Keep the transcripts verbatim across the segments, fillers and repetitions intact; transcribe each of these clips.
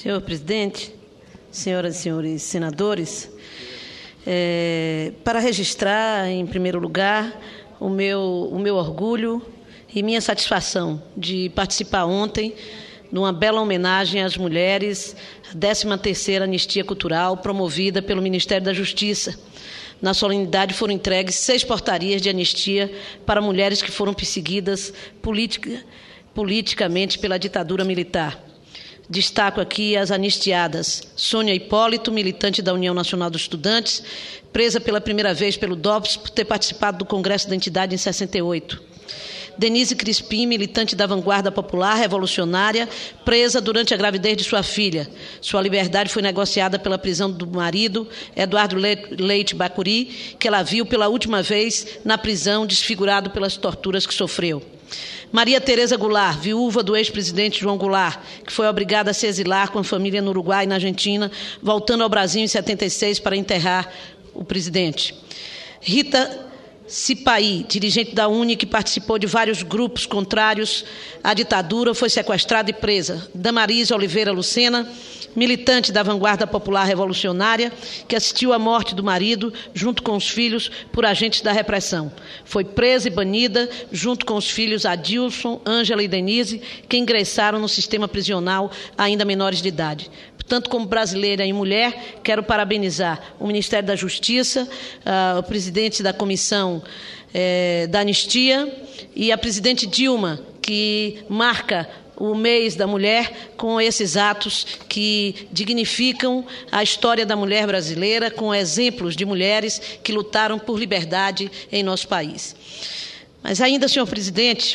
Senhor presidente, senhoras e senhores senadores, é, para registrar, em primeiro lugar, o meu, o meu orgulho e minha satisfação de participar ontem de uma bela homenagem às mulheres, a décima terceira Anistia Cultural, promovida pelo Ministério da Justiça. Na solenidade foram entregues seis portarias de anistia para mulheres que foram perseguidas politica, politicamente pela ditadura militar. Destaco aqui as anistiadas: Sônia Hipólito, militante da União Nacional dos Estudantes, presa pela primeira vez pelo D O P S por ter participado do Congresso da entidade em sessenta e oito. Denise Crispim, militante da Vanguarda Popular Revolucionária, presa durante a gravidez de sua filha. Sua liberdade foi negociada pela prisão do marido, Eduardo Leite Bacuri, que ela viu pela última vez na prisão, desfigurado pelas torturas que sofreu. Maria Tereza Goulart, viúva do ex-presidente João Goulart, que foi obrigada a se exilar com a família no Uruguai e na Argentina, voltando ao Brasil em setenta e seis para enterrar o presidente. Rita Cipaí, dirigente da U N E, que participou de vários grupos contrários à ditadura, foi sequestrada e presa. Damarise Oliveira Lucena, militante da Vanguarda Popular Revolucionária, que assistiu à morte do marido, junto com os filhos, por agentes da repressão. Foi presa e banida, junto com os filhos Adilson, Ângela e Denise, que ingressaram no sistema prisional ainda menores de idade. Portanto, como brasileira e mulher, quero parabenizar o Ministério da Justiça, uh, o presidente da Comissão eh, da Anistia e a presidente Dilma, que marca o mês da mulher com esses atos que dignificam a história da mulher brasileira, com exemplos de mulheres que lutaram por liberdade em nosso país. Mas ainda, senhor presidente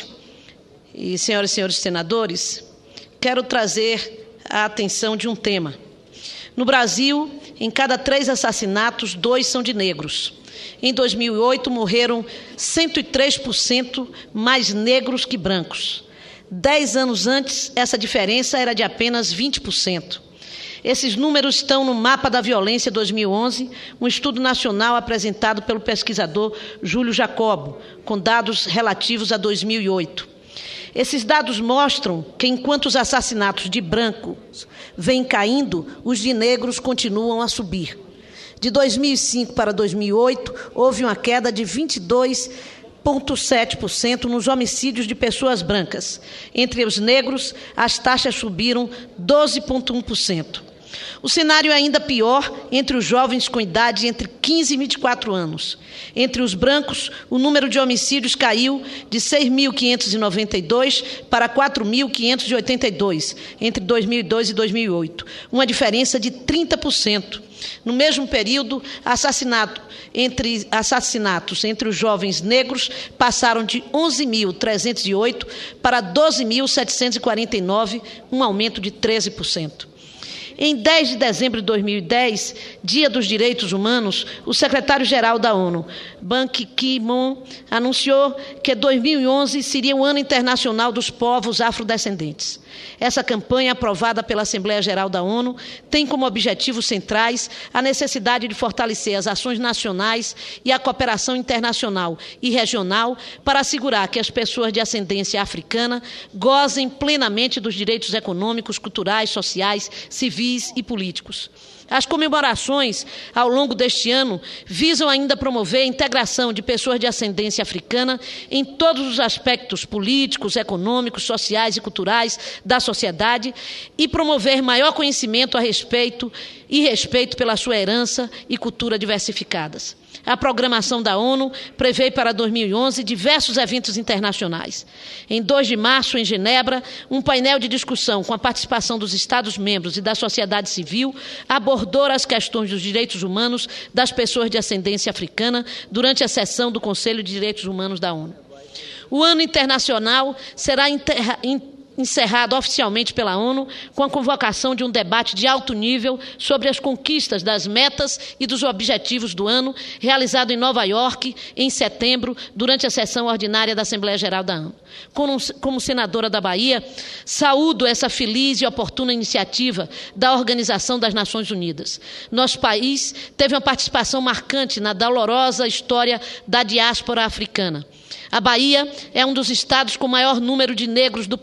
e senhoras e senhores senadores, quero trazer a atenção de um tema. No Brasil, em cada três assassinatos, dois são de negros. Em dois mil e oito, morreram cento e três por cento mais negros que brancos. Dez anos antes, essa diferença era de apenas vinte por cento. Esses números estão no Mapa da Violência dois mil e onze, um estudo nacional apresentado pelo pesquisador Júlio Jacobo, com dados relativos a dois mil e oito. Esses dados mostram que, enquanto os assassinatos de brancos vêm caindo, os de negros continuam a subir. De dois mil e cinco para dois mil e oito, houve uma queda de vinte e dois vírgula sete por cento nos homicídios de pessoas brancas. Entre os negros, as taxas subiram doze vírgula um por cento. O cenário é ainda pior entre os jovens com idade entre quinze e vinte e quatro anos. Entre os brancos, o número de homicídios caiu de seis mil quinhentos e noventa e dois para quatro mil quinhentos e oitenta e dois entre dois mil e dois e dois mil e oito, uma diferença de trinta por cento. No mesmo período, assassinato entre, assassinatos entre os jovens negros passaram de onze mil trezentos e oito para doze mil setecentos e quarenta e nove, um aumento de treze por cento. Em dez de dezembro de dois mil e dez, Dia dos Direitos Humanos, o secretário-geral da ONU, Ban Ki-moon, anunciou que dois mil e onze seria o Ano Internacional dos Povos Afrodescendentes. Essa campanha, aprovada pela Assembleia Geral da ONU, tem como objetivos centrais a necessidade de fortalecer as ações nacionais e a cooperação internacional e regional para assegurar que as pessoas de ascendência africana gozem plenamente dos direitos econômicos, culturais, sociais, civis e políticos. As comemorações ao longo deste ano visam ainda promover a integração de pessoas de ascendência africana em todos os aspectos políticos, econômicos, sociais e culturais da sociedade e promover maior conhecimento a respeito e respeito pela sua herança e cultura diversificadas. A programação da ONU prevê para dois mil e onze diversos eventos internacionais. Em dois de março, em Genebra, um painel de discussão com a participação dos Estados-membros e da sociedade civil abordou as questões dos direitos humanos das pessoas de ascendência africana durante a sessão do Conselho de Direitos Humanos da ONU. O Ano Internacional será interra- encerrado oficialmente pela ONU com a convocação de um debate de alto nível sobre as conquistas das metas e dos objetivos do ano, realizado em Nova York, em setembro, durante a sessão ordinária da Assembleia Geral da ONU. Como, como senadora da Bahia, saúdo essa feliz e oportuna iniciativa da Organização das Nações Unidas. Nosso país teve uma participação marcante na dolorosa história da diáspora africana. A Bahia é um dos estados com maior número de negros do país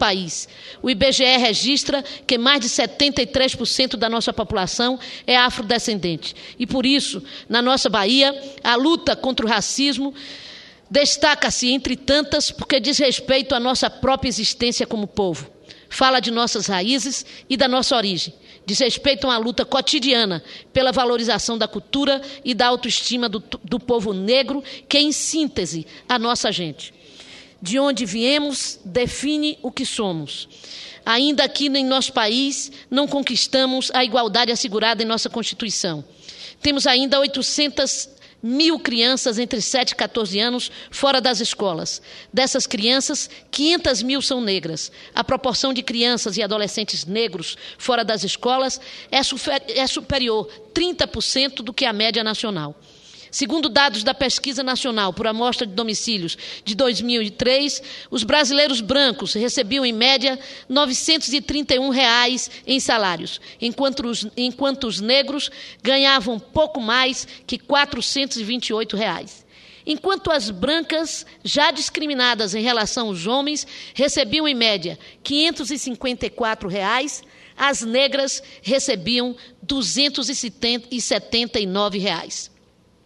país. O I B G E registra que mais de setenta e três por cento da nossa população é afrodescendente. E, por isso, na nossa Bahia, a luta contra o racismo destaca-se, entre tantas, porque diz respeito à nossa própria existência como povo. Fala de nossas raízes e da nossa origem. Diz respeito a uma luta cotidiana pela valorização da cultura e da autoestima do, do povo negro, que é, em síntese, a nossa gente. De onde viemos, define o que somos. Ainda aqui em nosso país, não conquistamos a igualdade assegurada em nossa Constituição. Temos ainda oitocentas mil crianças entre sete e quatorze anos fora das escolas. Dessas crianças, quinhentas mil são negras. A proporção de crianças e adolescentes negros fora das escolas é, super, é superior trinta por cento do que a média nacional. Segundo dados da Pesquisa Nacional por Amostra de Domicílios de dois mil e três, os brasileiros brancos recebiam, em média, novecentos e trinta e um reais em salários, enquanto os, enquanto os negros ganhavam pouco mais que quatrocentos e vinte e oito reais. Enquanto as brancas, já discriminadas em relação aos homens, recebiam, em média, quinhentos e cinquenta e quatro reais, as negras recebiam duzentos e setenta e nove reais.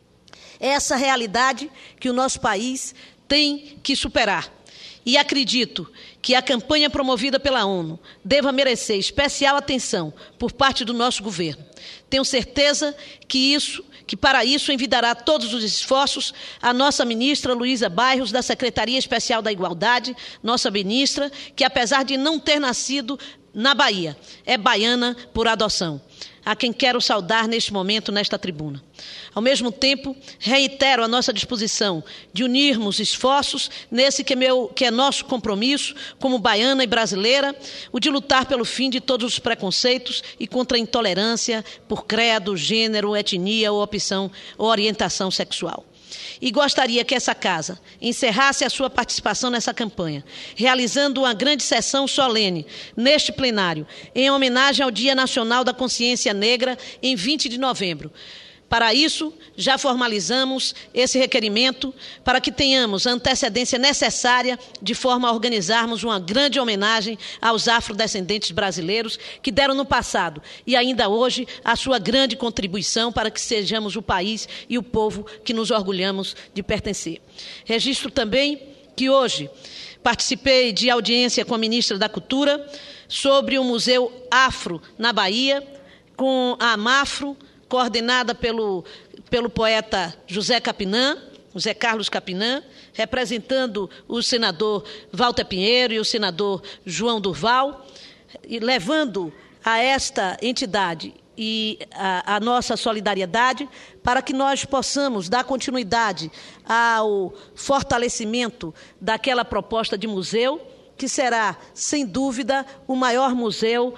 É essa realidade que o nosso país tem que superar. E acredito que a campanha promovida pela ONU deva merecer especial atenção por parte do nosso governo. Tenho certeza que, isso, que para isso envidará todos os esforços a nossa ministra Luísa Bairros, da Secretaria Especial da Igualdade, nossa ministra, que apesar de não ter nascido na Bahia, é baiana por adoção, a quem quero saudar neste momento, nesta tribuna. Ao mesmo tempo, reitero a nossa disposição de unirmos esforços nesse que é, meu, que é nosso compromisso como baiana e brasileira, o de lutar pelo fim de todos os preconceitos e contra a intolerância por credo, gênero, etnia ou opção ou orientação sexual. E gostaria que essa casa encerrasse a sua participação nessa campanha, realizando uma grande sessão solene neste plenário, em homenagem ao Dia Nacional da Consciência Negra, em vinte de novembro. Para isso, já formalizamos esse requerimento para que tenhamos a antecedência necessária de forma a organizarmos uma grande homenagem aos afrodescendentes brasileiros que deram no passado e ainda hoje a sua grande contribuição para que sejamos o país e o povo que nos orgulhamos de pertencer. Registro também que hoje participei de audiência com a ministra da Cultura sobre o Museu Afro na Bahia, com a Amafro, coordenada pelo, pelo poeta José Capinã, José Carlos Capinã, representando o senador Walter Pinheiro e o senador João Durval, e levando a esta entidade e a, a nossa solidariedade para que nós possamos dar continuidade ao fortalecimento daquela proposta de museu, que será, sem dúvida, o maior museu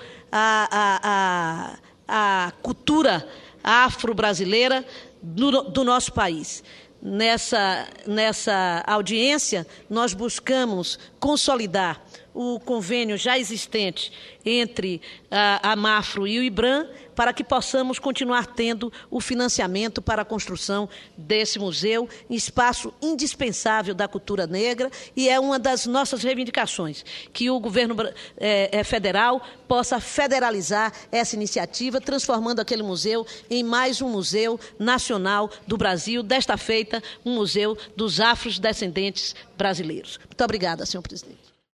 à, à, à cultura afro-brasileira do, do nosso país. Nessa, nessa audiência, nós buscamos consolidar o convênio já existente entre a, a Mafro e o IBRAM, para que possamos continuar tendo o financiamento para a construção desse museu, espaço indispensável da cultura negra, e é uma das nossas reivindicações, que o governo é, federal possa federalizar essa iniciativa, transformando aquele museu em mais um museu nacional do Brasil, desta feita, um museu dos afrodescendentes brasileiros. Muito obrigada, senhor presidente.